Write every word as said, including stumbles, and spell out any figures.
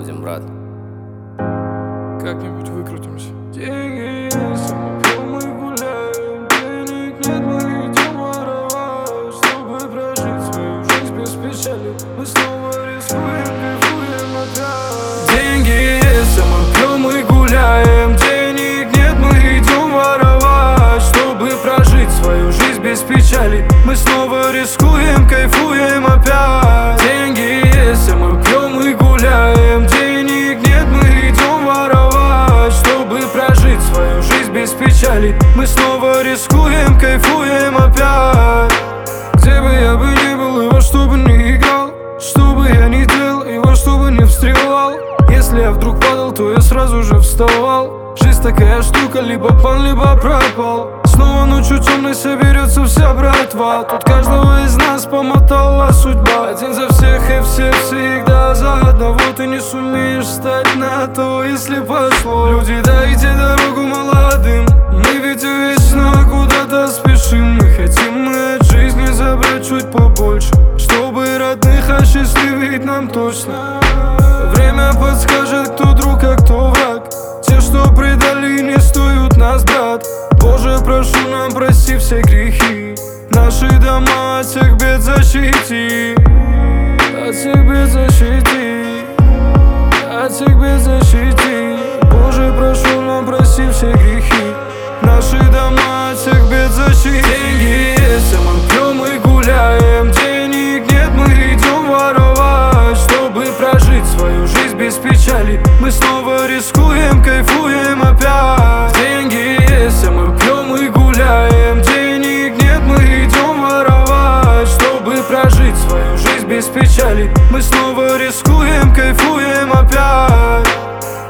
будем, брат. Как-нибудь выкрутимся. Деньги есть, а мы пьем и гуляем. Денег нет, мы идем воровать, чтобы прожить свою жизнь без печали. Мы снова рискуем, кайфуем опять. Деньги есть, а мы пьем и гуляем. Денег нет, мы идем воровать, чтобы прожить свою жизнь без печали. Мы снова рискуем, кайфуем опять. Деньги есть, а мы пьем и гуляем. Денег нет, мы идем воровать, чтобы прожить свою жизнь без печали. Мы снова рискуем, кайфуем опять. Где бы я бы ни был и во что бы ни играл, что бы я ни делал и во что бы ни встревал, если я вдруг падал, то я сразу же вставал. Жизнь такая штука, либо пан, либо пропал. Снова ночью темной соберется вся братва. Тут каждого из нас помотала судьба. Один за всех и все всегда за одного. Ты не сумеешь встать на то, если пошло. Люди, дайте дорогу молодым. Мы ведь вечно куда-то спешим. Мы хотим мы от жизни забрать чуть побольше, чтобы родных осчастливить нам точно. Время подскажет, кто друг, а кто враг. Те, что предали, не стоят нас, брат. Боже, прошу, нам прости все грехи. Наши дома от всех бед защити. От всех бед защити. От всех бед защити. Боже, прошу, нам прости все грехи. Наши дома от всех бед защити. Деньги есть, а мы пьем и гуляем. Денег нет, мы идем воровать, чтобы прожить свою жизнь без печали. Мы снова рискуем, кайфуем опять. Деньги есть, а мы пьем и гуляем. Денег нет, мы идем воровать, чтобы прожить свою жизнь без печали. Мы снова рискуем, кайфуем опять.